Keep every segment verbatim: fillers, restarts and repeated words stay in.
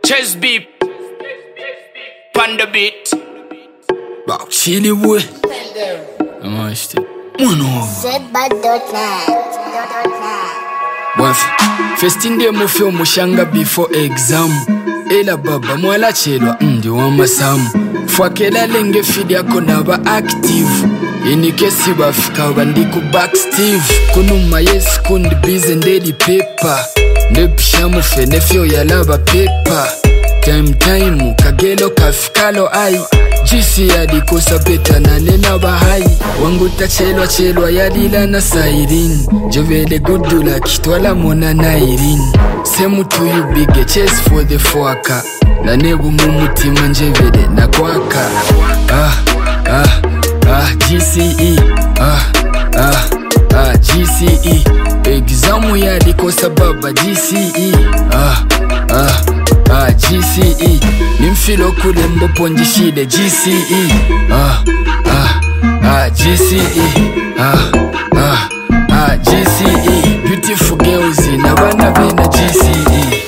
Chess beep Panda beat Wow, chili boy. I'm on shit. Mono. Zedbad dot net. Bof. Festing day mo feel mo shanga before exam. Ela baba mwala chelwa ndi wa masamu. Fwakela lenge feed yako na ba active. Ini kesi bafika bandiko back Steve. Kunuma yes kundi busy ndeli paper. Nepishamu fenefyo yalaba paper. Time time kagelo kafikalo ai. Jisi yadi kosa beta na nena bahai. Wangu tachelwa chelwa yadila na sairin. Jovele gudula kitwala mona na irin. Semu tuyu bige chase for the fuaka. Na nebu mumuti manjevele na kwaka. Ah, ah, ah, G C E. Ah, ah, ah, G C E. Examu yadi kosa baba G C E. Ah, ah, ah, G C E. Nimfilo kule mbo ponjishide G C E. Ah, ah, ah, G C E. Ah, ah, ah, G C E. Beautiful girls na bana bena G C E.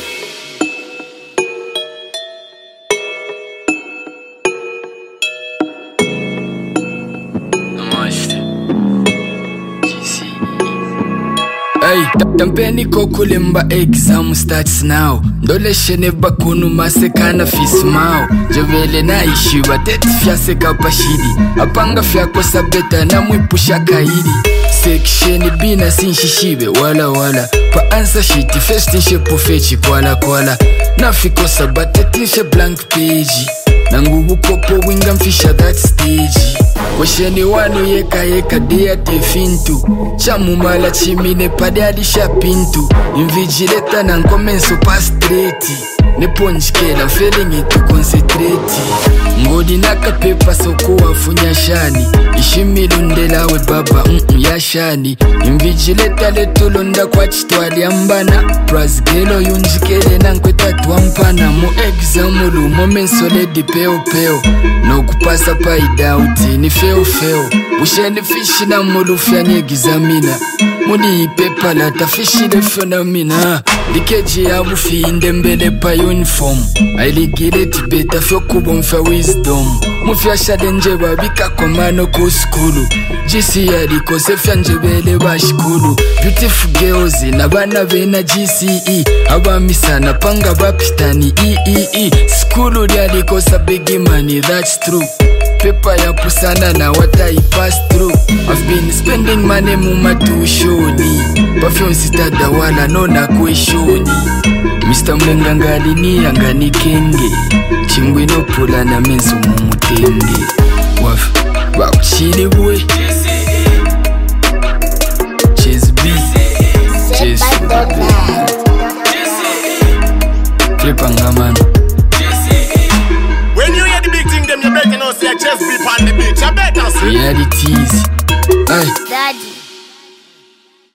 Hey, tampeni kokulimba exam starts now. Ndole shene bakunu masekana fismao. Jovele na ishiwa teti fyase kapashidi. Apanga fyako sabeta na mwipusha kaidi. Section bina sinshishibe wala wala. Pa answer sheet first nshe pufechi kwala kwala. Nafiko sabate tinshe blank page. Nangubu kopo winga mfisha that stage. Kwesheni wanu yeka yeka dea tefintu. Chamu mala chimine pade adisha pintu. Invigileta na nkomenso pastreti. Neponjikela feeling itu concentrate. Ngodi naka pepa soko wafunya shani. Ishimilundela we baba mm ya shani. Invigileta letulonda kwa chitwali ambana. Prazgelo yunjikele na nkweta tuampana. Mo examulu momenso ledi peo peo. No kupasa pa idauti ni feo feo. Usheni fishi na mulufya ni gizamina. Muni ipepa la tafishi de phenomena. Dikeji ya bufi indembele pa uniform. Ailigile tibeta fyo kubo mfa wisdom. Mufya shadenje wabika kwa mano kuskulu. Jisi ya liko sefya njebele bashkulu. Beautiful girls na bana vena G C E. Abamisana panga bapitani E E E. Skulu ya liko sa bigi money, that's true. Pepa ya pusana na what I pass through. I've been spending money muma tushoni. Perfume sitada wala nona kweshoni. Mister Mungangali ni angani kenge. Chingwe no pula na mensu mumutenge. Waf, waf, chili boy. Chase B. Chase Flipa ngaman. When you hear the big thing, them you better know say Chess beep on the beach. I better see. Realities. Aye. Daddy.